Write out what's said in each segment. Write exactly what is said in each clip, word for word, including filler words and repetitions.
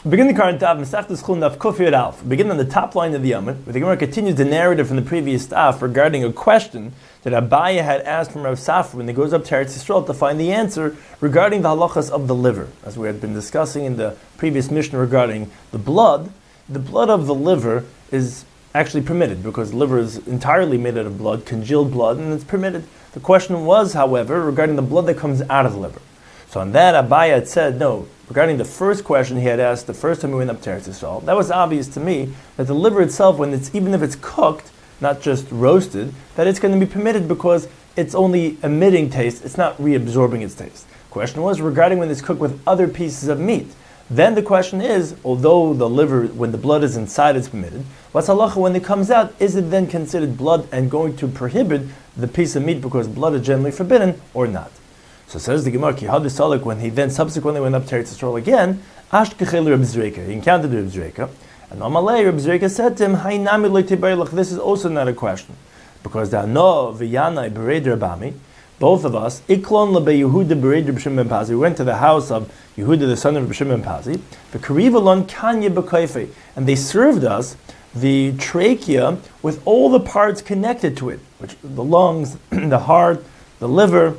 Begin the current daf, Masechtas Chulin daf Kuf Yud Aleph. Begin on the top line of the Yamid, where the Gemara continues the narrative from the previous daf regarding a question that Abaya had asked from Rav Safra when he goes up to Eretz Yisrael to find the answer regarding the halachas of the liver. As we had been discussing in the previous mission regarding the blood, the blood of the liver is actually permitted because the liver is entirely made out of blood, congealed blood, and it's permitted. The question was, however, regarding the blood that comes out of the liver. So on that, Abaya had said, no, regarding the first question he had asked the first time we went up to Eretz Yisrael, that was obvious to me that the liver itself, when it's even if it's cooked, not just roasted, that it's going to be permitted because it's only emitting taste, it's not reabsorbing its taste. The question was regarding when it's cooked with other pieces of meat. Then the question is, although the liver, when the blood is inside, it's permitted, what's halacha when it comes out? Is it then considered blood and going to prohibit the piece of meat because blood is generally forbidden or not? So says the Gemara, Ki Hadis Salik, when he then subsequently went up to Eretz Yisrael again, Ash Kechel Reb Zreika, he encountered Reb Zreika, and Amalei Reb Zreika said to him, Hainami lo tibayilach, this is also not a question, because the Ano v'Yanai Bered Rabami, both of us, Iklon lebe Yehuda Bered Reb Shimon ben Pazi, we went to the house of Yehuda the son of Reb Shimon ben Pazi, the Karivalon Kanya B'Kaife, and they served us the trachea with all the parts connected to it, which the lungs, the heart, the liver,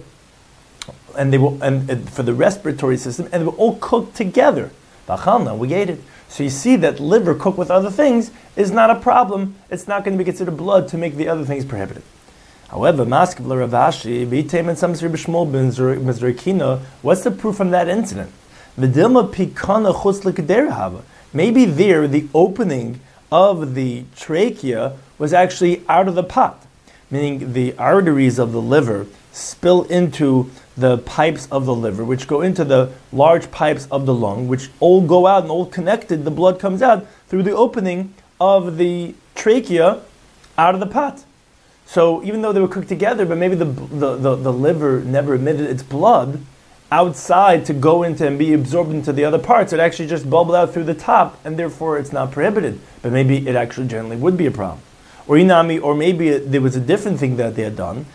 and they will, and, and for the respiratory system, and they were all cooked together. B'achalna, we ate it. So you see that liver cooked with other things is not a problem. It's not going to be considered blood to make the other things prohibited. However, Maskiv Ravashi, B'Item and Samsri B'Shmol B'Zrikina, what's the proof from that incident? V'dilma Pikana Chutz L'Kederehava. Maybe there the opening of the trachea was actually out of the pot, meaning the arteries of the liver spill into the pipes of the liver, which go into the large pipes of the lung, which all go out and all connected, the blood comes out through the opening of the trachea out of the pot. So even though they were cooked together, but maybe the the, the, the liver never emitted its blood outside to go into and be absorbed into the other parts, it actually just bubbled out through the top, and therefore it's not prohibited. But maybe it actually generally would be a problem. Or inami, or maybe it, there was a different thing that they had done.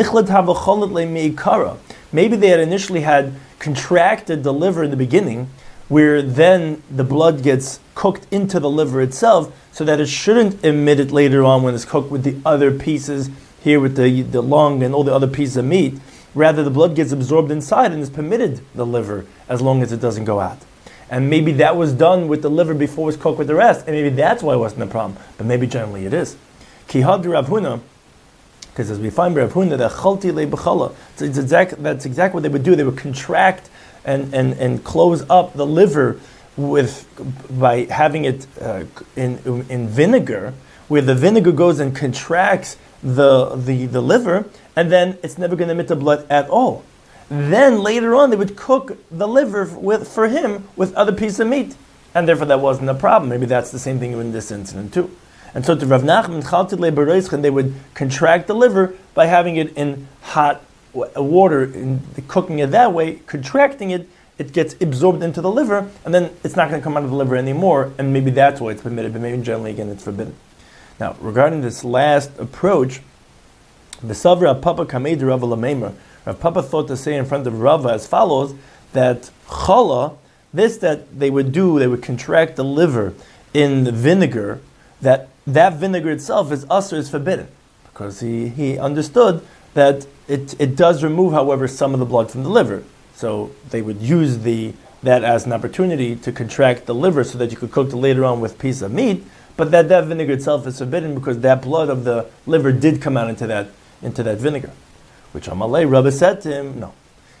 Maybe they had initially had contracted the liver in the beginning, where then the blood gets cooked into the liver itself, so that it shouldn't emit it later on when it's cooked with the other pieces, here with the, the lung and all the other pieces of meat. Rather, the blood gets absorbed inside and is permitted the liver as long as it doesn't go out. And maybe that was done with the liver before it was cooked with the rest, and maybe that's why it wasn't a problem. But maybe generally it is. Kihad Rav Huna, because as we find Rav Huna, that chalti le b'chala, it's exact, that's exactly what they would do. They would contract and, and, and close up the liver with by having it uh, in in vinegar, where the vinegar goes and contracts the the, the liver, and then it's never going to emit the blood at all. Then later on, they would cook the liver with for him with other pieces of meat, and therefore that wasn't a problem. Maybe that's the same thing in this incident too. And so to Rav Nachman, they would contract the liver by having it in hot water, in cooking it that way, contracting it, it gets absorbed into the liver, and then it's not going to come out of the liver anymore, and maybe that's why it's permitted, but maybe generally, again, it's forbidden. Now, regarding this last approach, V'savra Papa Kamed Rava Lamemer, Rav Papa thought to say in front of Rava as follows, that chala, this that they would do, they would contract the liver in the vinegar, that that vinegar itself is usher, is forbidden. Because he, he understood that it, it does remove, however, some of the blood from the liver. So they would use the that as an opportunity to contract the liver so that you could cook it later on with a piece of meat, but that, that vinegar itself is forbidden because that blood of the liver did come out into that into that vinegar. Which Amalei Rabbi said to him, no.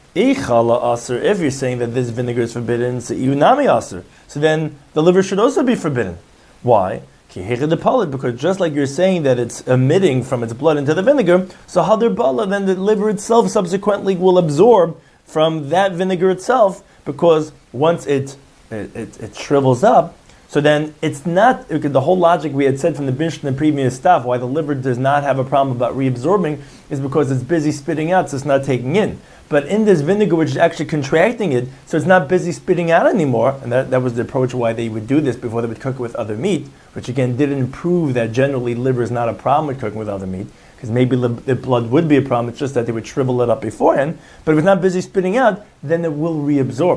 If you're saying that this vinegar is forbidden, so then the liver should also be forbidden. Why? Because just like you're saying that it's emitting from its blood into the vinegar, so hadar bala, then the liver itself subsequently will absorb from that vinegar itself, because once it it, it, it shrivels up, so then it's not, the whole logic we had said from the Mishnah and the previous stuff, why the liver does not have a problem about reabsorbing, is because it's busy spitting out, so it's not taking in. But in this vinegar, which is actually contracting it, so it's not busy spitting out anymore, and that, that was the approach why they would do this before they would cook it with other meat, which again didn't prove that generally liver is not a problem with cooking with other meat, because maybe the blood would be a problem, it's just that they would shrivel it up beforehand, but if it's not busy spitting out, then it will reabsorb. So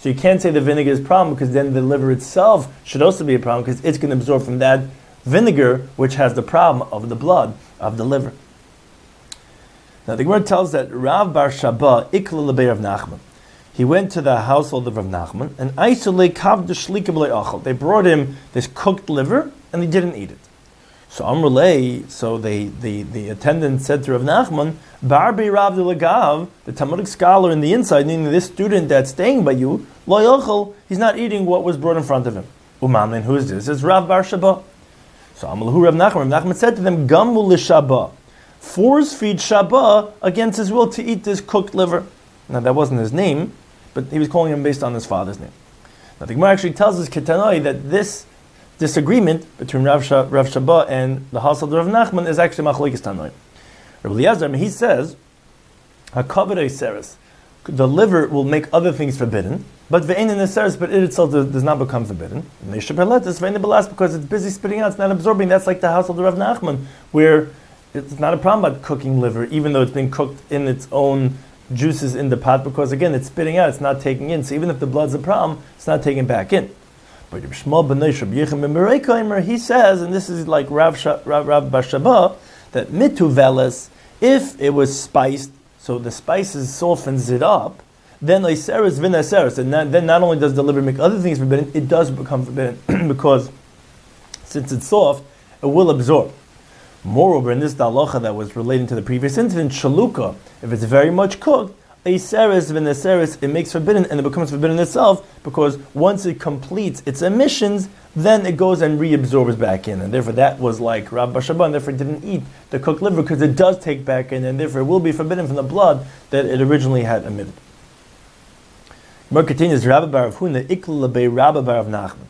So you can't say the vinegar is a problem because then the liver itself should also be a problem because it's going to absorb from that vinegar, which has the problem of the blood of the liver. Now the Gemara tells that Rav Bar Shaba ikla lebei Rav Nachman. He went to the household of Rav Nachman and isolate kav d'shlika b'lei achal. They brought him this cooked liver and he didn't eat it. So Amrulay, so they, the, the attendant said to Rav Nachman, Barbi Rav de Lagav, the Talmudic scholar in the inside, meaning this student that's staying by you, lo yochel, he's not eating what was brought in front of him. Uman, and who is this? It's Rav Bar Shaba. So Amalahu Rav Nachman, Rav Nachman said to them, Gamu l'Shaba, force feed Shaba against his will to eat this cooked liver. Now that wasn't his name, but he was calling him based on his father's name. Now the Gemara actually tells us Ketanoi that this disagreement between Rav, Shab, Rav Shaba and the household of Rav Nachman is actually Machlokes Tanoi. Rav Eliezer, he says, HaKavod Eiseres, the liver will make other things forbidden, but ve'ein in Eiseres, but it itself does, does not become forbidden. Because it's busy spitting out, it's not absorbing. That's like the household of Rav Nachman, where it's not a problem about cooking liver, even though it's been cooked in its own juices in the pot, because again, it's spitting out, it's not taking in. So even if the blood's a problem, it's not taking back in. But he says, and this is like Rav, Sha, Rav, Rav Bar Shaba, that mitu veles, if it was spiced, so the spices softens it up, then leiseres v'neseres, and then not only does the liver make other things forbidden, it does become forbidden because since it's soft, it will absorb. Moreover, in this halacha that was relating to the previous incident, shaluka, if it's very much cooked, Eiseres v'neseres, it makes forbidden and it becomes forbidden itself because once it completes its emissions, then it goes and reabsorbs back in. And therefore that was like Rav Bar Shaba, and therefore it didn't eat the cooked liver because it does take back in and therefore it will be forbidden from the blood that it originally had emitted. More continues, Rabbi Bar Rav Huna, ikla lebei Rabbi Bar Rav Nachman.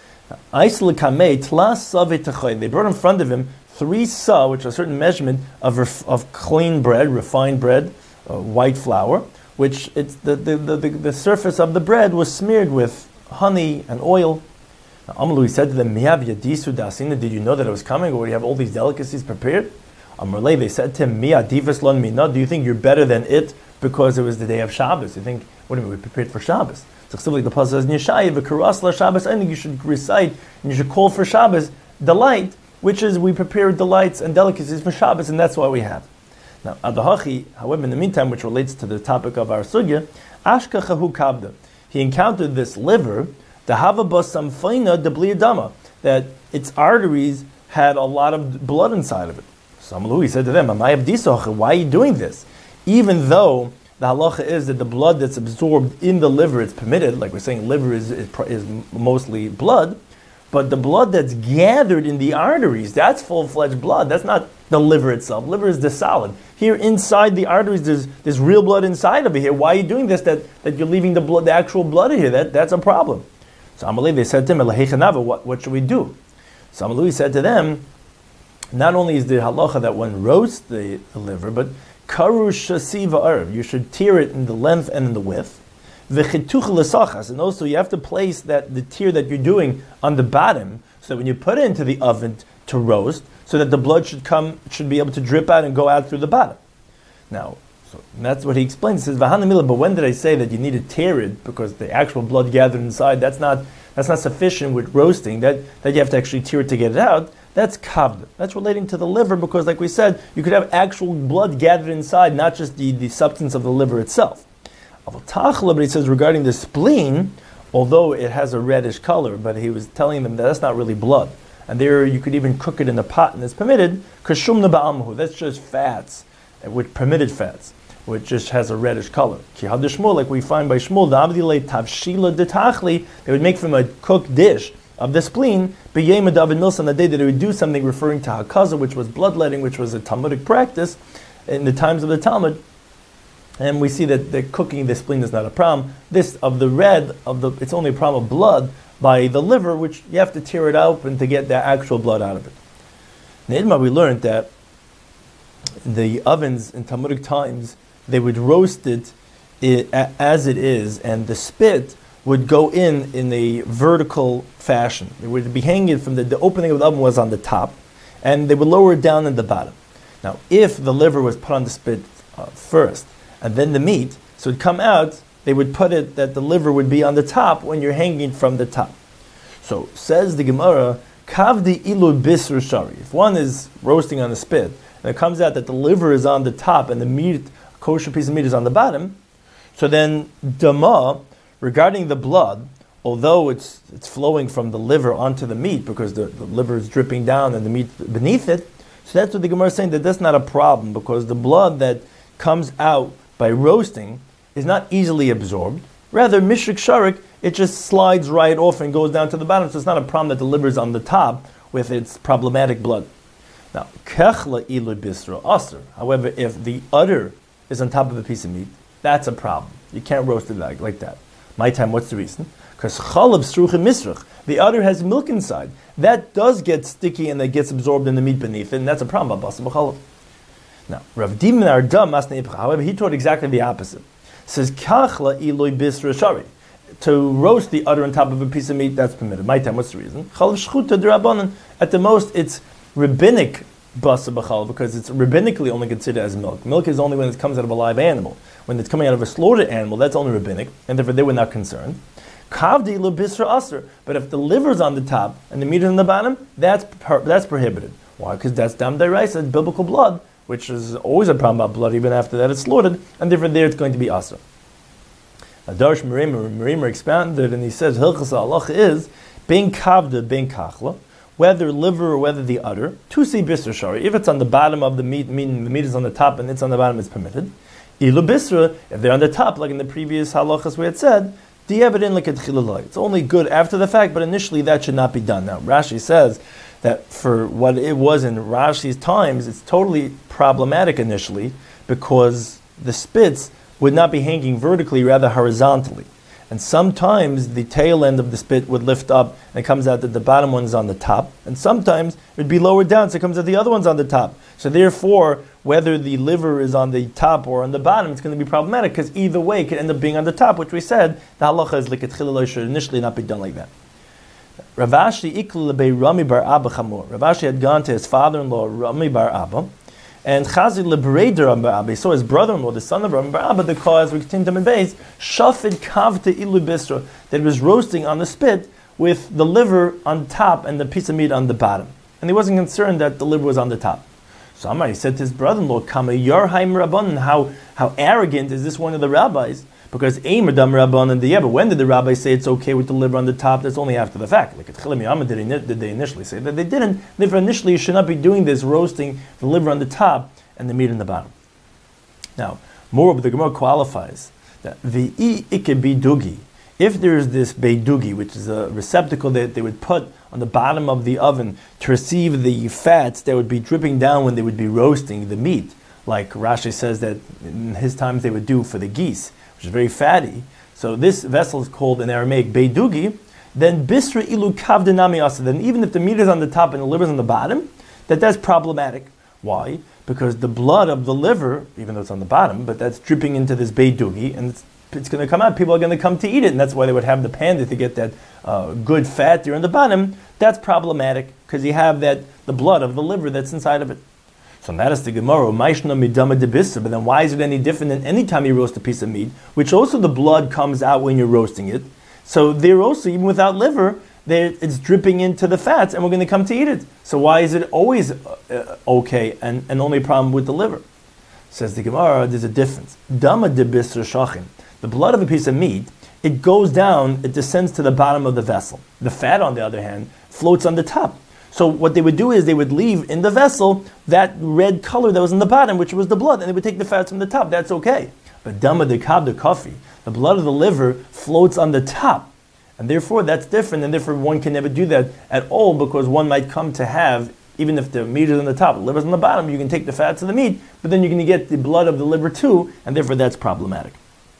They brought in front of him three sa, which are a certain measurement of, ref, of clean bread, refined bread, Uh, white flour, which it's the, the, the, the, the surface of the bread was smeared with honey and oil. Amalu said to them, Miyav yadisu dasina, did you know that it was coming, or do you have all these delicacies prepared? Amrulay, they said to him, Miya divas lon mina, do you think you're better than it because it was the day of Shabbos? You think, what do you mean, we prepared for Shabbos? So like the Pasuk says, Nishai v'karas la Shabbos, I think you should recite, and you should call for Shabbos delight, which is we prepare delights and delicacies for Shabbos, and that's what we have. Now, Adahachi, however, in the meantime, which relates to the topic of our sugya, Ashkachahu Kabda, he encountered this liver, the Havabas Samfaina de Bliadama, that its arteries had a lot of blood inside of it. So he said to them, Amay Abdisoch, why are you doing this? Even though the halacha is that the blood that's absorbed in the liver is permitted, like we're saying, liver is, is, is mostly blood, but the blood that's gathered in the arteries, that's full-fledged blood. That's not the liver itself. Liver is the solid. Here inside the arteries, there's, there's real blood inside of it here. Why are you doing this, that, that you're leaving the blood, the actual blood here? That, that's a problem. So Amalei, they said to him, what, what should we do? So Amalei said to them, not only is the halacha that one roasts the, the liver, but karush shasiva arv, you should tear it in the length and in the width. And also you have to place that the tear that you're doing on the bottom, so that when you put it into the oven to roast, so that the blood should come, should be able to drip out and go out through the bottom. Now, so that's what he explains. He says, but when did I say that you need to tear it because the actual blood gathered inside? That's not that's not sufficient with roasting. That that you have to actually tear it to get it out. That's kavd. That's relating to the liver because, like we said, you could have actual blood gathered inside, not just the, the substance of the liver itself. But he says regarding the spleen, although it has a reddish color, but he was telling them that that's not really blood. And there you could even cook it in a pot and it's permitted. Kashumna ba'amhu, that's just fats, with permitted fats, which just has a reddish color. Ki had Shmuel, like we find by Shmuel, the abdilei tavshila detachli, they would make from a cooked dish of the spleen, b'yema David Milsa, on the day that they would do something referring to hakaza, which was bloodletting, which was a Talmudic practice in the times of the Talmud. And we see that the cooking the spleen is not a problem. This of the red of the it's only a problem of blood by the liver, which you have to tear it open to get the actual blood out of it. In Idma, we learned that the ovens in Talmudic times, they would roast it, it as it is, and the spit would go in in a vertical fashion. They would be hanging from the, the opening of the oven was on the top, and they would lower it down at the bottom. Now, if the liver was put on the spit uh, first, and then the meat, so it'd come out they would put it that the liver would be on the top when you're hanging from the top. So says the Gemara, Kavdi ilu bisr shari. If one is roasting on the spit, and it comes out that the liver is on the top and the meat, a kosher piece of meat is on the bottom, so then dama, regarding the blood, although it's it's flowing from the liver onto the meat because the, the liver is dripping down and the meat beneath it, so that's what the Gemara is saying, that that's not a problem because the blood that comes out by roasting is not easily absorbed. Rather, mishrik sharik, it just slides right off and goes down to the bottom, so it's not a problem that the liver is on the top with its problematic blood. Now, kechla ilu bisra aser. However, if the udder is on top of a piece of meat, that's a problem. You can't roast it like, like that. My time, what's the reason? Because chalav srucha misrach, the udder has milk inside. That does get sticky and that gets absorbed in the meat beneath it, and that's a problem about basar b'chalav. Now, Rav Dimen Ardam Masnei Ipcha, however, he taught exactly the opposite. Says kachla iloi bisra shari. To roast the udder on top of a piece of meat, that's permitted. My time, what's the reason? Chalav shchuta d'Rabbanan. At the most, it's rabbinic basar b'chalav because it's rabbinically only considered as milk. Milk is only when it comes out of a live animal. When it's coming out of a slaughtered animal, that's only rabbinic, and therefore they were not concerned. Kavdi lo bisra aser. But if the liver's on the top and the meat is on the bottom, that's per, that's prohibited. Why? Because that's dam deraisa, biblical blood, which is always a problem about blood even after that it's slaughtered, and therefore there it's going to be aser. Now Darsh Merimer, Merimer expounded, and he says hilchas halacha is bein kavda bein kachla, whether liver or whether the udder, to see bisra shari. If it's on the bottom of the meat, meaning the meat is on the top and it's on the bottom, it's permitted. Ilu bisra, if they're on the top, like in the previous halachas we had said, it's only good after the fact, but initially that should not be done. Now Rashi says that for what it was in Rashi's times, it's totally problematic initially because the spits would not be hanging vertically, rather horizontally. And sometimes the tail end of the spit would lift up and it comes out that the bottom one's on the top. And sometimes it would be lowered down so it comes out the other one's on the top. So therefore, whether the liver is on the top or on the bottom, it's going to be problematic because either way it could end up being on the top, which we said, the halacha is likatchila should initially not be done like that. Rav Ashi ikla lebei Rami bar Abba chamor. Rav Ashi had gone to his father-in-law, Rami bar Abba, and Chazi liberated Rami bar Abba. He saw his brother-in-law, the son of Rami bar Abba, the cause, we continue to base, shafid kavta ilu bisra, that was roasting on the spit with the liver on top and the piece of meat on the bottom. And he wasn't concerned that the liver was on the top. So Amar, he said to his brother-in-law, Kama Yarhaim Rabbanan, how how arrogant is this one of the rabbis? Because Eimadam Rabbanan, yeah, but when did the rabbis say it's okay with the liver on the top? That's only after the fact. Like at Chilim Yama, did, did they initially say that? They didn't. Therefore, initially you should not be doing this, roasting the liver on the top and the meat on the bottom. Now, moreover, the Gemara qualifies that the ike bidugi, if there is this beidugi, which is a receptacle that they would put on the bottom of the oven to receive the fats that would be dripping down when they would be roasting the meat, like Rashi says that in his times they would do for the geese, which is very fatty. So this vessel is called in Aramaic beidugi. Then bisra ilu kavdenami asa. Then even if the meat is on the top and the liver is on the bottom, that that's problematic. Why? Because the blood of the liver, even though it's on the bottom, but that's dripping into this beidugi, and it's it's going to come out. People are going to come to eat it, and that's why they would have the panda to get that uh, good fat there on the bottom. That's problematic because you have that the blood of the liver that's inside of it. So that is the Gemara. But then why is it any different than any time you roast a piece of meat, which also the blood comes out when you're roasting it? So there also, even without liver, it's dripping into the fats, and we're going to come to eat it. So why is it always uh, okay and, and only a problem with the liver? Says the Gemara, there's a difference. Dama de bisra shachim. The blood of a piece of meat, it goes down, it descends to the bottom of the vessel. The fat, on the other hand, floats on the top. So what they would do is they would leave in the vessel that red color that was in the bottom, which was the blood, and they would take the fats from the top. That's okay. But dama de kab de coffee, the blood of the liver floats on the top. And therefore that's different, and therefore one can never do that at all because one might come to have, even if the meat is on the top, the liver is on the bottom, you can take the fats of the meat, but then you're going to get the blood of the liver too, and therefore that's problematic.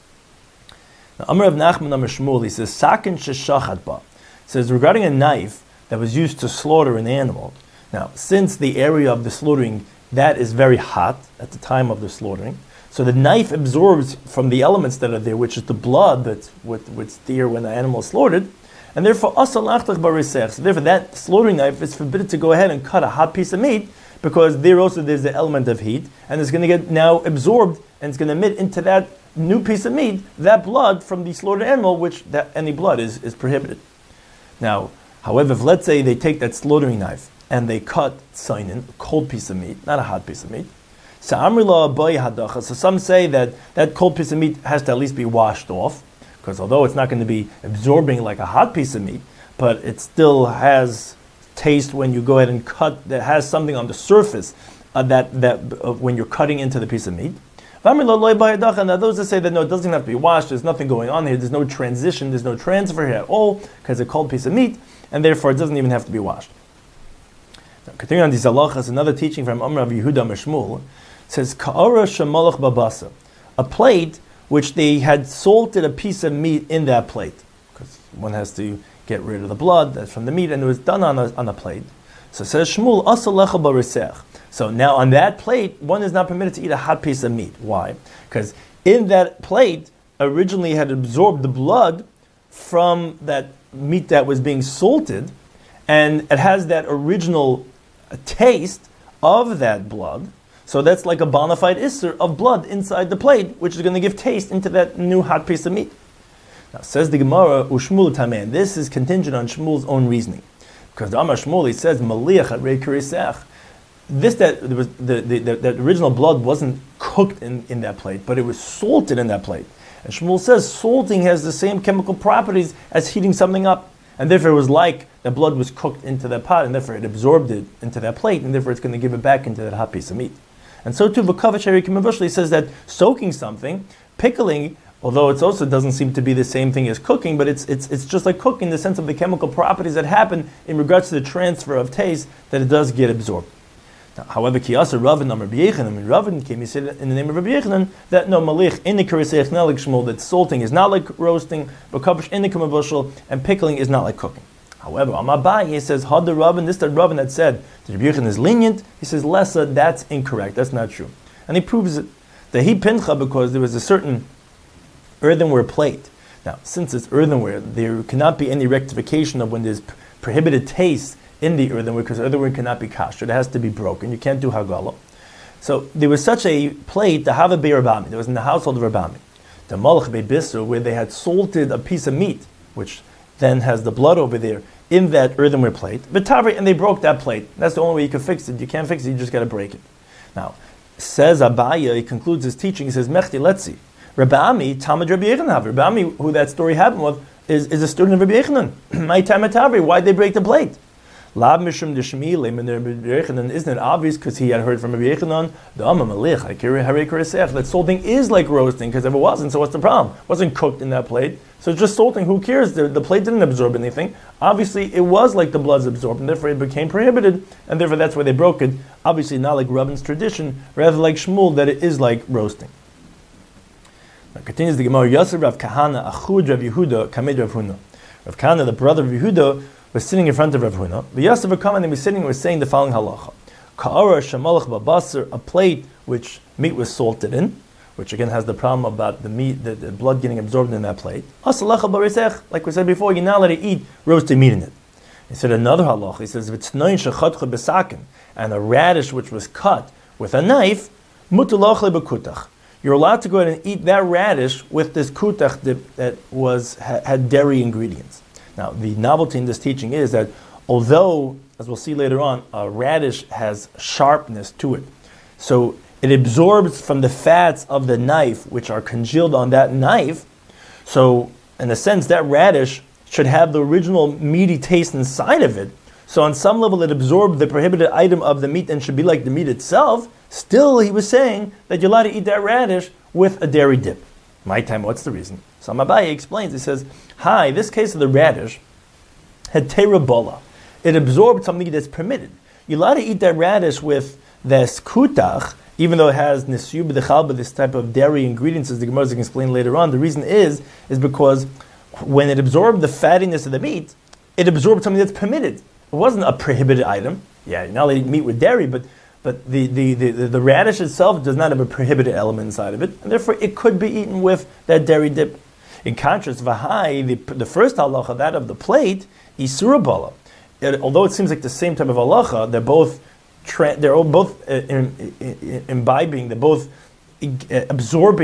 Amar of Nachman Amar Shmuel, he says, Sakin sheshachat ba. Says regarding a knife that was used to slaughter an animal. Now, since the area of the slaughtering, that is very hot at the time of the slaughtering, so the knife absorbs from the elements that are there, which is the blood that's with, with there when the animal is slaughtered, and therefore asal lachtach barisech. So therefore that slaughtering knife is forbidden to go ahead and cut a hot piece of meat, because there also there's the element of heat, and it's going to get now absorbed, and it's going to emit into that new piece of meat, that blood from the slaughtered animal, which that any blood is, is prohibited. Now, however, if let's say they take that slaughtering knife and they cut tzainin, a cold piece of meat, not a hot piece of meat, so some say that that cold piece of meat has to at least be washed off, because although it's not going to be absorbing like a hot piece of meat, but it still has taste when you go ahead and cut, that has something on the surface uh, that, that uh, when you're cutting into the piece of meat. And those that say that no, it doesn't have to be washed, there's nothing going on here, there's no transition, there's no transfer here at all, because it's a cold piece of meat, and therefore it doesn't even have to be washed. Now, continuing on these halachas, another teaching from Amr of Yehuda Meshmul says, Ka'ara shemalach babasa, a plate which they had salted a piece of meat in that plate, because one has to get rid of the blood that's from the meat, and it was done on a, on a plate. So it says Shmuel, asa lecha b'risech. So now on that plate, one is not permitted to eat a hot piece of meat. Why? Because in that plate originally had absorbed the blood from that meat that was being salted, and it has that original taste of that blood. So that's like a bona fide isser of blood inside the plate, which is going to give taste into that new hot piece of meat. Now says the Gemara, Ushmul Tameh. This is contingent on Shmuel's own reasoning, because the Amar Shmuel, he says Maliach at Rei Kirisech. This that there was the, the, the, the original blood wasn't cooked in, in that plate, but it was salted in that plate. And Shmuel says salting has the same chemical properties as heating something up, and therefore it was like the blood was cooked into that pot, and therefore it absorbed it into that plate, and therefore it's going to give it back into that hot piece of meat. And so too, V'kavach Harikim Avushli says that soaking something, pickling, although it also doesn't seem to be the same thing as cooking, but it's it's it's just like cooking in the sense of the chemical properties that happen in regards to the transfer of taste, that it does get absorbed. Now, however, Kiyasa Ravin Amar B'Yechanan, and Ravin came, he said in the name of Rabbi Yechanan that no malich in the Kirisech Nelik Shmuel, that salting is not like roasting, V'kavach in the Kamavushal, and pickling is not like cooking. However, Amabai, he says, Had the Ravin, this that Ravin that said that Rabbi Yechanan is lenient, he says, Lessa, that's incorrect, that's not true. And he proves it. That he pincha because there was a certain earthenware plate. Now, since it's earthenware, there cannot be any rectification of when there's prohibited taste in the earthenware, because earthenware cannot be kasher. It has to be broken. You can't do hagala. So there was such a plate, the Hava Be'Rabami, that was in the household of Rabami, the Malach Be'Bisra, where they had salted a piece of meat, which then has the blood over there, in that earthenware plate, V'tavri, and they broke that plate. That's the only way you can fix it. You can't fix it, you just got to break it. Now, says Abaya, he concludes his teaching, he says, Mechti, let's see. Rabbi Ami, Talmud Rabbi Yechanan. Rabbi Ami, who that story happened with, is, is a student of Rabbi Yechanan. My time at Tavri, why'd they break the plate? Lab Mishum Deshmi, Leman Rabbi Yechanan, isn't it obvious because he had heard from Rabbi Yechanan, the Amma Malich, Hakiri Harei Kirisech, that salting is like roasting, because if it wasn't, so what's the problem? It wasn't cooked in that plate. So it's just salting, who cares? The, the plate didn't absorb anything. Obviously, it was like the blood's absorbed, and therefore it became prohibited, and therefore that's why they broke it. Obviously, not like Rabban's tradition, rather like Shmuel, that it is like roasting. Now continues the Gemara, Yasser Rav Kahana, Achud Rav Yehuda, Kamed Rav Huna. Rav Kahana, the brother of Yehuda, was sitting in front of Rav Huna. The Yasser Rav Kahana, was sitting and was saying the following halacha. Ka'ara Shamalach Babasar, a plate which meat was salted in, which again has the problem about the meat, the, the blood getting absorbed in that plate. Like we said before, you're not allowed to eat roasted meat in it. He said another halach. He says, and a radish which was cut with a knife, you're allowed to go ahead and eat that radish with this kutach that, that was had dairy ingredients. Now, the novelty in this teaching is that although, as we'll see later on, a radish has sharpness to it, so it absorbs from the fats of the knife, which are congealed on that knife. So, in a sense, that radish should have the original meaty taste inside of it. So, on some level, it absorbed the prohibited item of the meat and should be like the meat itself. Still, he was saying that you're allowed to eat that radish with a dairy dip. My time, what's the reason? So, Amabai explains, he says, hi, this case of the radish had terabola. It absorbed something that's permitted. You're allowed to eat that radish with this kutach, even though it has nisyu b'dechalba, this type of dairy ingredients, as the Gemara is going to explain later on. The reason is, is because when it absorbed the fattiness of the meat, it absorbed something that's permitted. It wasn't a prohibited item. Yeah, you're not allowed to eat meat with dairy, but but the, the, the, the, the radish itself does not have a prohibited element inside of it, and therefore it could be eaten with that dairy dip. In contrast, v'hai, the, the first halacha, that of the plate, isura bala. Although it seems like the same type of halacha, they're both Tra- they're all both uh, in, in, imbibing, they're both uh, absorbing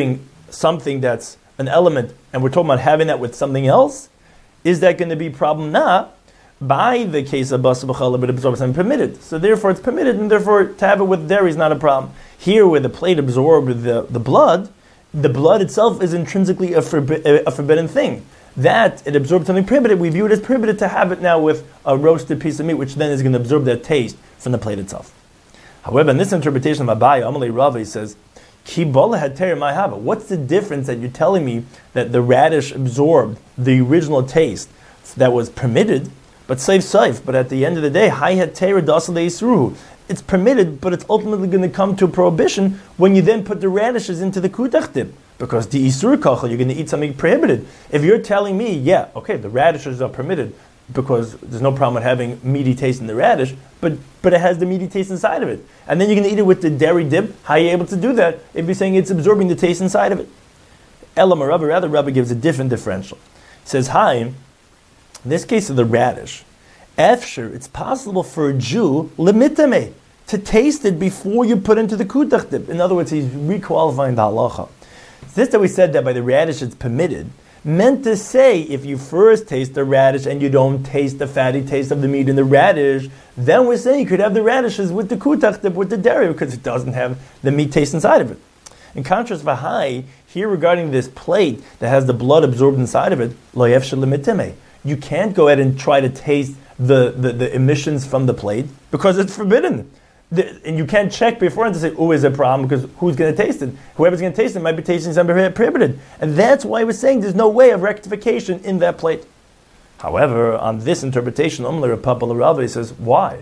something that's an element, and we're talking about having that with something else, is that going to be a problem? Nah. By the case of basar b'challah, but absorbs and permitted. So therefore it's permitted, and therefore to have it with dairy is not a problem. Here, where the plate absorbed the, the blood, the blood itself is intrinsically a, forbi- a forbidden thing. That it absorbed something prohibited, we view it as prohibited to have it now with a roasted piece of meat, which then is going to absorb that taste from the plate itself. However, in this interpretation of Abaye, Amalei Rava, he says, Ki bola had teir my haba. What's the difference that you're telling me that the radish absorbed the original taste that was permitted, but safe safe? But at the end of the day, hai had teir dasal isruhu. It's permitted, but it's ultimately going to come to a prohibition when you then put the radishes into the kutach dip. Because the isur kachal, you're going to eat something prohibited. If you're telling me, yeah, okay, the radishes are permitted because there's no problem with having meaty taste in the radish, but but it has the meaty taste inside of it. And then you're going to eat it with the dairy dip. How are you able to do that if you're saying it's absorbing the taste inside of it? Elam or Rabbi, rather, Rabbi gives a different differential. He says, hi, in this case of the radish, Efsher, it's possible for a Jew, limitame, to taste it before you put into the kutach dip. In other words, he's requalifying the halacha. This that we said that by the radish it's permitted, meant to say if you first taste the radish and you don't taste the fatty taste of the meat in the radish, then we're saying you could have the radishes with the kutach dip, with the dairy, because it doesn't have the meat taste inside of it. In contrast, v'hai, here regarding this plate that has the blood absorbed inside of it, lo yefshel limitime, you can't go ahead and try to taste the, the, the emissions from the plate because it's forbidden. The, and you can't check beforehand to say, oh, is it a problem? Because who's going to taste it? Whoever's going to taste it might be tasting something prohibited. And that's why we're saying there's no way of rectification in that plate. However, on this interpretation, Umler Papa Rava says, why?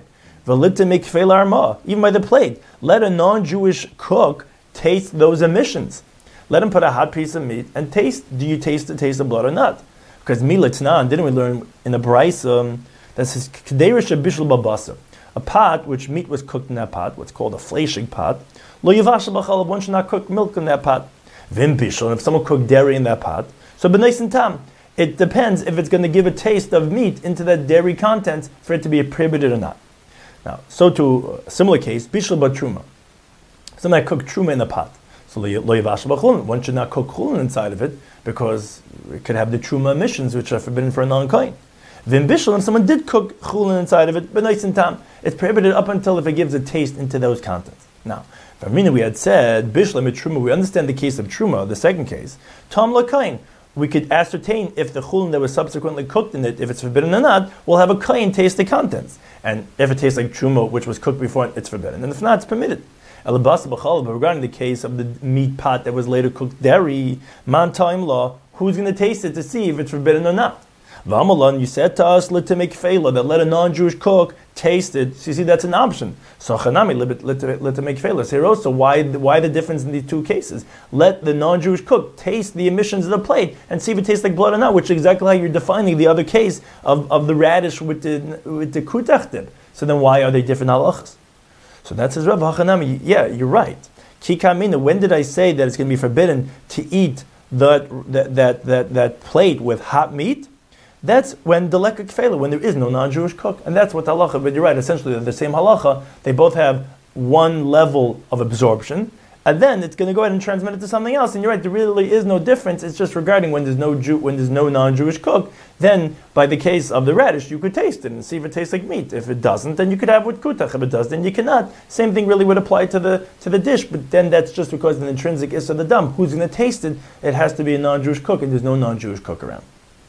Even by the plate. Let a non-Jewish cook taste those emissions. Let him put a hot piece of meat and taste, do you taste the taste of blood or not? Because milatnan, didn't we learn in the Braisa, um, that says, K'derish bishul babasa. A pot, which meat was cooked in that pot, what's called a fleshig pot, lo yivash b'chalav, one should not cook milk in that pot. Vim bishul, if someone cooked dairy in that pot, so b'nais and tam, it depends if it's going to give a taste of meat into that dairy content for it to be prohibited or not. Now, so to a similar case, bishul b'truma. Someone that cooked truma in the pot, so lo yivash b'chulin, one should not cook chulin inside of it because it could have the truma emissions which are forbidden for a non-kohen. Vim bishul, if someone did cook chulin inside of it, but nice and tam, it's prohibited up until if it gives a taste into those contents. Now, for Amina we had said, bishlam truma, we understand the case of truma, the second case. Tom lakain, we could ascertain if the chulin that was subsequently cooked in it, if it's forbidden or not, will have a kain taste the contents. And if it tastes like truma, which was cooked before, it's forbidden. And if not, it's permitted. Elabasa b'chalav, but regarding the case of the meat pot that was later cooked dairy, man time law, who's going to taste it to see if it's forbidden or not? V'amalan, you said to us, let to make fela, that let a non-Jewish cook taste it. So you see, that's an option. So chanami, let to make fela. Here also, why, why the difference in these two cases? Let the non-Jewish cook taste the emissions of the plate and see if it tastes like blood or not, which is exactly how you're defining the other case of, of the radish with the with the kutach dip. So then why are they different halachas? So that says, Rav Hachanami, yeah, you're right. Kikamina, when did I say that it's going to be forbidden to eat that that that that, that plate with hot meat? That's when the lekek fela, when there is no non-Jewish cook. And that's what the halacha, but you're right, essentially they're the same halacha. They both have one level of absorption, and then it's going to go ahead and transmit it to something else. And you're right, there really is no difference. It's just regarding when there's no Jew, when there's no non-Jewish cook, then by the case of the radish, you could taste it and see if it tastes like meat. If it doesn't, then you could have with kutach. If it does, then you cannot. Same thing really would apply to the to the dish, but then that's just because the intrinsic is of the dam. Who's going to taste it? It has to be a non-Jewish cook, and there's no non-Jewish cook around.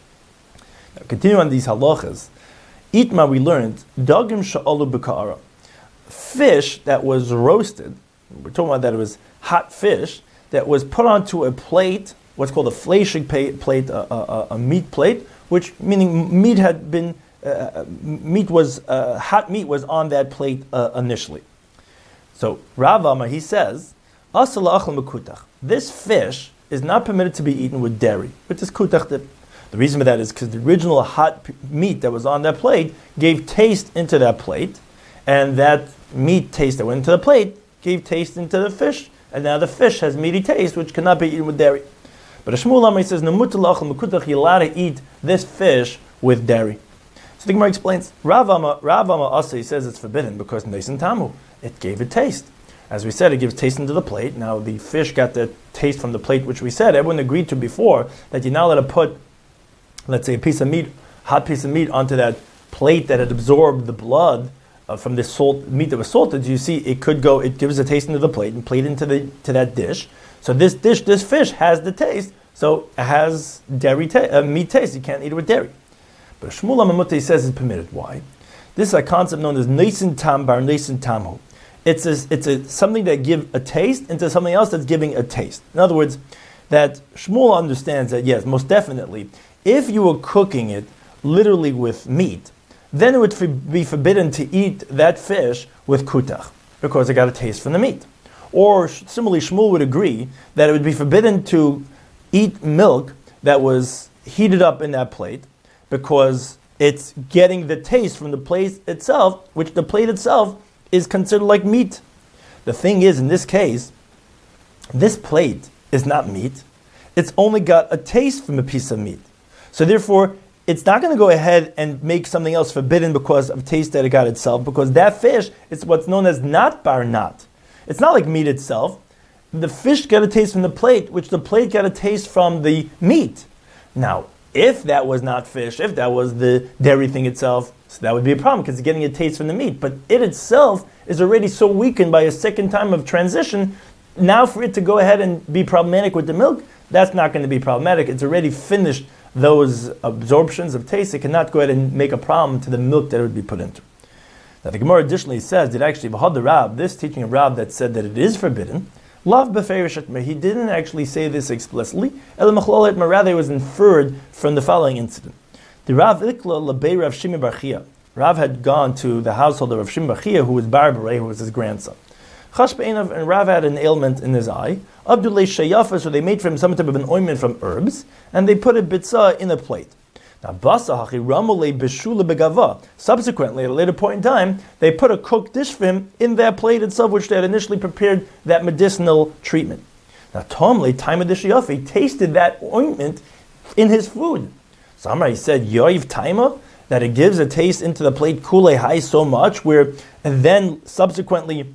Now, continue on these halachas. Itma, we learned, dagim sha'alu b'ka'ara. Fish that was roasted, we're talking about that it was hot fish, that was put onto a plate, what's called a fleshig plate, a, a, a meat plate, which meaning meat had been, uh, meat was, uh, hot meat was on that plate uh, initially. So, Rav Amma, he says, asala achal mekutach. This fish is not permitted to be eaten with dairy, with this kutach dip. The reason for that is because the original hot p- meat that was on that plate gave taste into that plate, and that meat taste that went into the plate gave taste into the fish, and now the fish has meaty taste, which cannot be eaten with dairy. But a Shmuel Amar says, you're allowed to eat this fish with dairy. So the Gemara explains, Rav Amma Asa, he says it's forbidden because Neisen Tamu, it gave it taste. As we said, it gives taste into the plate. Now the fish got the taste from the plate, which we said everyone agreed to before, that you're not allowed to put, let's say, a piece of meat, hot piece of meat onto that plate that had absorbed the blood uh, from this salt meat that was salted. You see, it could go. It gives a taste into the plate and plate into the to that dish. So this dish, this fish has the taste. So it has dairy ta- uh, meat taste. You can't eat it with dairy. But Shmuel HaMamutei says it's permitted. Why? This is a concept known as Neisin Tam Bar Neisin Tamhu. It's a, it's a, something that gives a taste into something else that's giving a taste. In other words, that Shmuel understands that, yes, most definitely, if you were cooking it literally with meat, then it would for, be forbidden to eat that fish with kutach, because it got a taste from the meat. Or similarly, Shmuel would agree that it would be forbidden to eat milk that was heated up in that plate, because it's getting the taste from the plate itself, which the plate itself is considered like meat. The thing is, in this case, this plate is not meat. It's only got a taste from a piece of meat. So therefore, it's not going to go ahead and make something else forbidden because of taste that it got itself, because that fish is what's known as not bar not. It's not like meat itself. The fish got a taste from the plate, which the plate got a taste from the meat. Now, if that was not fish, if that was the dairy thing itself, so that would be a problem because it's getting a taste from the meat. But it itself is already so weakened by a second time of transition. Now for it to go ahead and be problematic with the milk, that's not going to be problematic. It's already finished those absorptions of taste. It cannot go ahead and make a problem to the milk that it would be put into. Now the Gemara additionally says that actually V'had the Rab, this teaching of Rab that said that it is forbidden, Lav b'feirishat, he didn't actually say this explicitly. El machlol, rather it was inferred from the following incident. The Rav Ikla Labei Rav Shimi Bar Chia. Rav had gone to the household of Rav Shimi Bar Chia, who was Bar Barei, who was his grandson. Chash Be'enav, and Rav had an ailment in his eye. Abdullah Shayafa, so they made for him some type of an ointment from herbs, and they put a bitzah in a plate. Now, Basa Hachi Ramole Beshula Begava. Subsequently, at a later point in time, they put a cooked dish for him in that plate itself, which they had initially prepared that medicinal treatment. Now, Tomle, time of the Shayafa, he tasted that ointment in his food. Somebody said, Yoiv Taima, that it gives a taste into the plate, Kule Hai, so much, where, and then subsequently,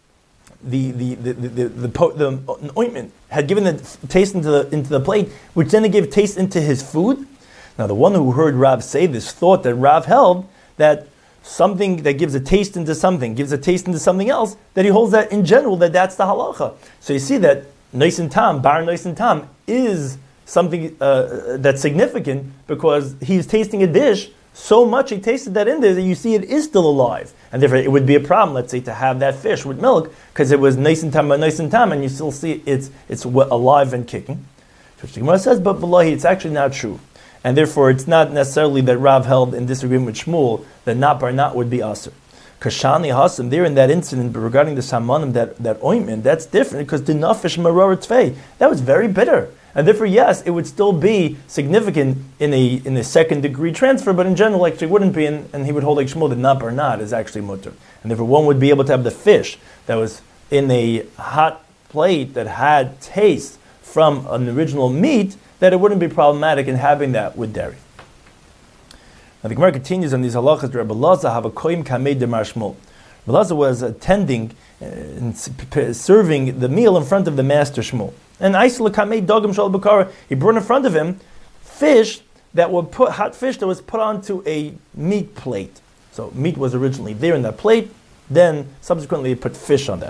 the the the the, the, the, the ointment had given the taste into the into the plate, which then it gave taste into his food. Now, the one who heard Rav say this thought that Rav held that something that gives a taste into something gives a taste into something else, that he holds that in general, that that's the halacha. So you see that Nois and Tam, Bar Nois and Tam, is something uh, that's significant because he's tasting a dish so much he tasted that in there that you see it is still alive. And therefore it would be a problem, let's say, to have that fish with milk because it was Nois and Tam by Nois and Tam and you still see it's it's alive and kicking. So the Gemara says, but Wallahi, it's actually not true. And therefore, it's not necessarily that Rav held in disagreement with Shmuel that not bar not would be aser. Kashani Hasim, there in that incident regarding the Samanim, that, that ointment, that's different because the Nafish Maror Tvei, that was very bitter. And therefore, yes, it would still be significant in a in a second degree transfer, but in general, actually wouldn't be, in, and he would hold like Shmuel that not bar not is actually mutter. And therefore, one would be able to have the fish that was in a hot plate that had taste from an original meat, that it wouldn't be problematic in having that with dairy. Now the Gemara continues on these halachas. Rabbi Lazar have a koim kamei demar Shmuel. Rabbi Lazar was attending uh, and serving the meal in front of the master Shmuel. And Aisla kamei dogam shal bakara. He brought in front of him fish that were put, hot fish that was put onto a meat plate. So meat was originally there in that plate. Then subsequently he put fish on that.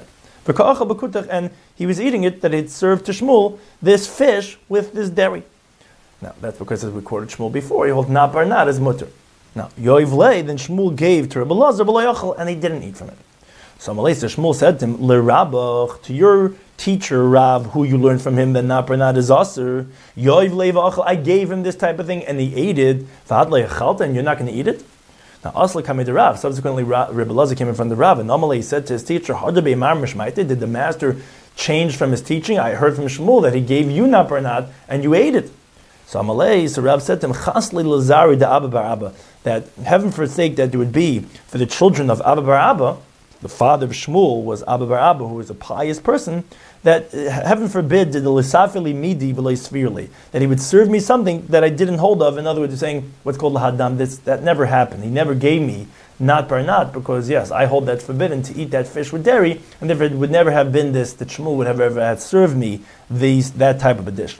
And he was eating it, that it served to Shmuel this fish with this dairy. Now, that's because as we quoted Shmuel before, he holds not bar not as mutter. Now, Yoiv lei, then Shmuel gave to Rabbi Lazar, and he didn't eat from it. So Malaysia Shmuel said to him, L'Rabbach, to your teacher, Rav, who you learned from him that not bar not is aser, Yoiv lei v'achal, I gave him this type of thing, and he ate it, v'ad le'achalta, and you're not going to eat it? Now, Asla came to Rav. Subsequently, Rabbi Lazar came in front of Rav, and normally he said to his teacher, did the master change from his teaching? I heard from Shmuel that he gave you not bar not, and you ate it. So Amalei, so Rav said to him, Chasli Lazari da Abba bar Abba, that heaven forsake that there would be for the children of Abba bar Abba, the father of Shmuel was Abba bar Abba, who was a pious person, that uh, heaven forbid did the lisafili midi v'lei svirli, that he would serve me something that I didn't hold of. In other words, saying what's called lahadam. This that never happened. He never gave me not bar not, because yes, I hold that forbidden to eat that fish with dairy, and therefore it would never have been this that Shmuel would have ever had served me these that type of a dish.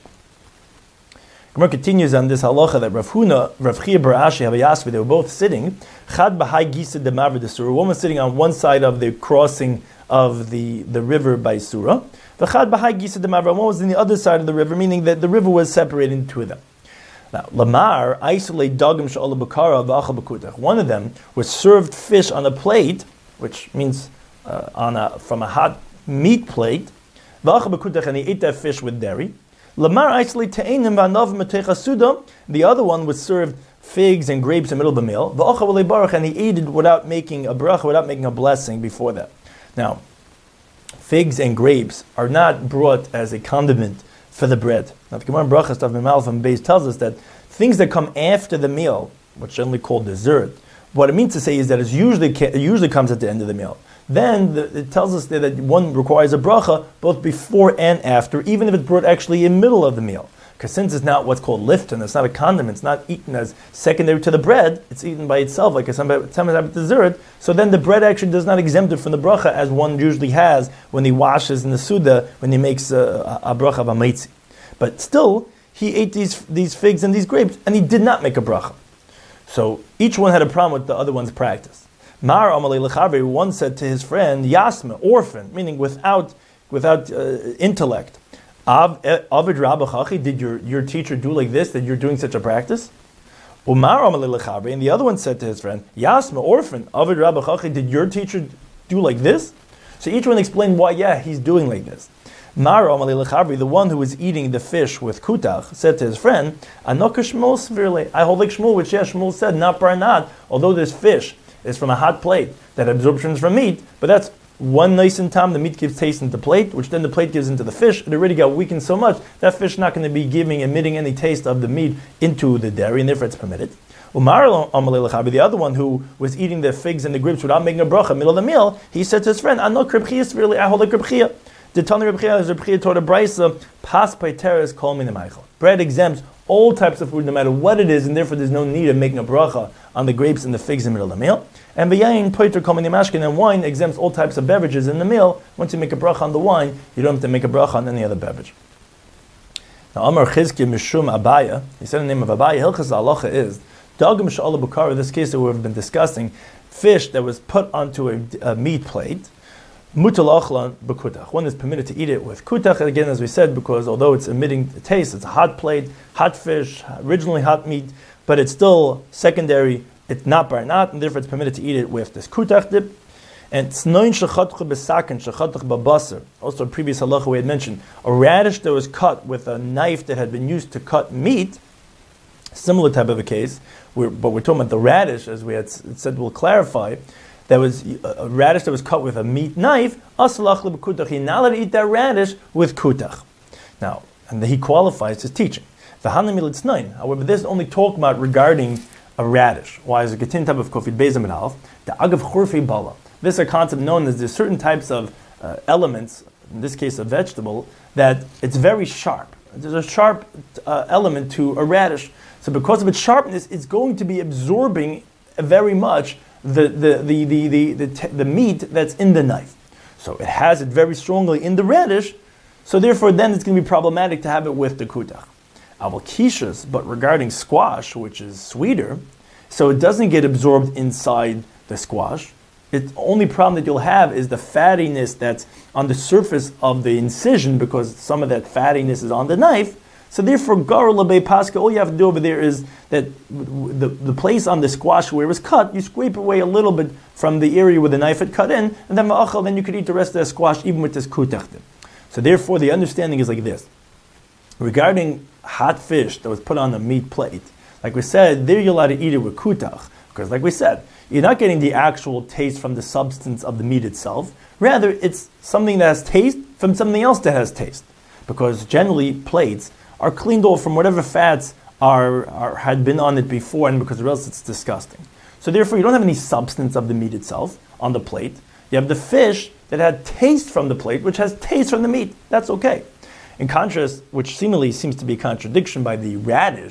Gemara continues on this halacha that Rav Huna, Rav Chia bar Ashi, Rabbi Yasvi, they were both sitting. Chad b'hai gisa demaver de surah. One was sitting on one side of the crossing of the, the river by Surah. V'chad b'hai gisa demaver. One was on the other side of the river, meaning that the river was separated into two of them. Now, Lamar, isolate dagim she'ola b'kara v'achal b'kutach. One of them was served fish on a plate, which means uh, on a from a hot meat plate. V'achal b'kutach, and he ate that fish with dairy. Lamar isolate te'enim v'anav m'techa suda. The other one was served figs and grapes in the middle of the meal. V'achal v'lei baruch, and he ate it without making a bracha, without making a blessing before that. Now, figs and grapes are not brought as a condiment for the bread. Now, the Gemara in Brachas Tav Mem Aleph and Beis tells us that things that come after the meal, what's generally called dessert, what it means to say is that it's usually it usually comes at the end of the meal. Then the, it tells us that, that one requires a bracha both before and after, even if it's brought actually in the middle of the meal. Because since it's not what's called lifton, it's not a condiment, it's not eaten as secondary to the bread, it's eaten by itself like a sometimes dessert, so then the bread actually does not exempt it from the bracha as one usually has when he washes in the Suda, when he makes a, a, a bracha of a meitzi. But still, he ate these these figs and these grapes, and he did not make a bracha. So each one had a problem with the other one's practice. Mar Amalei Lechavri, one said to his friend, Yasma, orphan, meaning without without uh, intellect. Avid Rabbachachi, did your, your teacher do like this, that you're doing such a practice? Umar Amalei Lechavri, and the other one said to his friend, Yasma, orphan, Avid Rabbachachi, did your teacher do like this? So each one explained why, yeah, he's doing like this. Mar Amalei Lechavri, the one who was eating the fish with kutach, said to his friend, Anoka Shmuel severely. I hold like Shmuel, which yeah, Shmuel said, not bar not, although this fish is from a hot plate that absorptions from meat, but that's one nice and time, the meat gives taste into the plate, which then the plate gives into the fish. It already got weakened so much, that fish is not going to be giving, emitting any taste of the meat into the dairy, and therefore it's permitted. Umar Amalei Lechavri, the other one who was eating the figs and the grapes without making a bracha, middle of the meal, he said to his friend, I know Reb Chia severely, I hold like Reb Chia. The Tani Reb Chia is Reb Chia taught a brisa, pas paiteres kol min ha'meichel. Bread exempts all types of food, no matter what it is, and therefore there's no need of making a bracha on the grapes and the figs in the middle of the meal. And v'yayin poiter kol min ha'mashkin, and wine exempts all types of beverages in the meal. Once you make a bracha on the wine, you don't have to make a bracha on any other beverage. Now, Amar Chizki Mishum Abaya, he said the name of Abaya, Hilchas halacha is, Dagim she'ala b'kara, this case that we've been discussing, fish that was put onto a, a meat plate, mutal achlan b'kutach. One is permitted to eat it with kutach, again, as we said, because although it's emitting taste, it's a hot plate, hot fish, originally hot meat, but it's still secondary, it's not bar not, and therefore it's permitted to eat it with this kutach dip. And tznoin shechatch b'saken, shechatch b'basar. Also, a previous halacha we had mentioned, a radish that was cut with a knife that had been used to cut meat, similar type of a case, we're, but we're talking about the radish, as we had said, we'll clarify. That was a radish that was cut with a meat knife. Asalach lebekutach. He's not allowed to eat that radish with kutach. Now, and he qualifies his teaching. The hanamil tznoin. However, this is only talking about regarding a radish. Why is a getin type of kofit bezim and alf? The agav churfi bala. This is a concept known as there's certain types of uh, elements, in this case a vegetable, that it's very sharp. There's a sharp uh, element to a radish. So because of its sharpness, it's going to be absorbing very much the the the the the, the, te- the meat that's in the knife. So it has it very strongly in the radish, so therefore then it's going to be problematic to have it with the kutach. Aval kishas, but regarding squash, which is sweeter, so it doesn't get absorbed inside the squash. The only problem that you'll have is the fattiness that's on the surface of the incision, because some of that fattiness is on the knife. So therefore, gar l'bei paska, all you have to do over there is that the, the place on the squash where it was cut, you scrape away a little bit from the area where the knife had cut in, and then ma'achal, then you could eat the rest of the squash even with this kutach. So therefore, the understanding is like this. Regarding hot fish that was put on a meat plate, like we said, there you're allowed to eat it with kutach, because like we said, you're not getting the actual taste from the substance of the meat itself. Rather, it's something that has taste from something else that has taste. Because generally, plates are cleaned off from whatever fats are, are had been on it before, and because or else it's disgusting. So therefore, you don't have any substance of the meat itself on the plate. You have the fish that had taste from the plate, which has taste from the meat. That's okay. In contrast, which seemingly seems to be a contradiction by the radish, because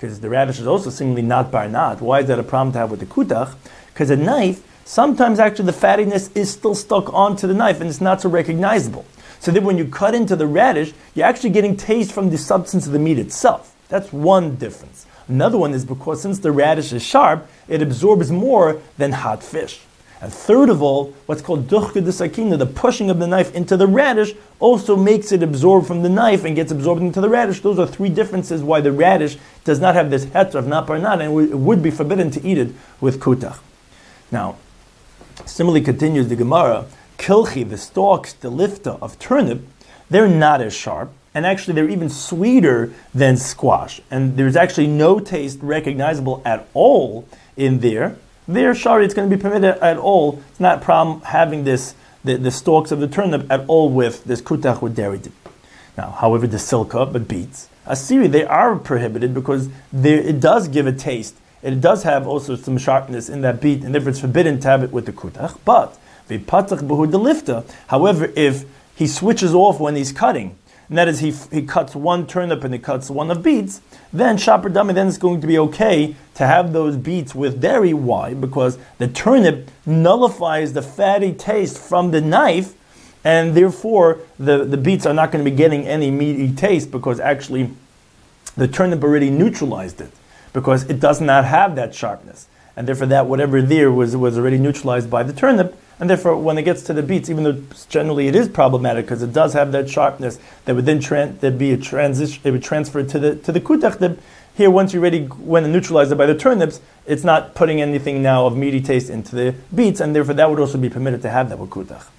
because the radish is also seemingly not bar not. Why is that a problem to have with the kutach? Because a knife, sometimes actually the fattiness is still stuck onto the knife and it's not so recognizable. So that when you cut into the radish, you're actually getting taste from the substance of the meat itself. That's one difference. Another one is because since the radish is sharp, it absorbs more than hot fish. And third of all, what's called duchke de sakina, the pushing of the knife into the radish, also makes it absorb from the knife and gets absorbed into the radish. Those are three differences why the radish does not have this heter of not bar not, and it would be forbidden to eat it with kutach. Now, similarly continues the Gemara, kilchi, the stalks, the lifta of turnip, they're not as sharp, and actually they're even sweeter than squash. And there's actually no taste recognizable at all in there. There, shari, it's going to be permitted at all. It's not a problem having this, the, the stalks of the turnip at all with this kutach with dairy dip. Now, however, the silka, but beets, asiri, they are prohibited because there, it does give a taste. It does have also some sharpness in that beet, and therefore it's forbidden to have it with the kutach. But, v'patach b'hu delifta, however, if he switches off when he's cutting, and that is he he cuts one turnip and he cuts one of beets, then shaper dami, then it's going to be okay to have those beets with dairy. Why? Because the turnip nullifies the fatty taste from the knife, and therefore the, the beets are not going to be getting any meaty taste because actually the turnip already neutralized it, because it does not have that sharpness. And therefore that whatever there was was already neutralized by the turnip, and therefore when it gets to the beets, even though generally it is problematic because it does have that sharpness that would then tran- there'd be a transition, it would transfer to the to the kutach. Here, once you already went and neutralized it by the turnips, it's not putting anything now of meaty taste into the beets, and therefore that would also be permitted to have that with kutach.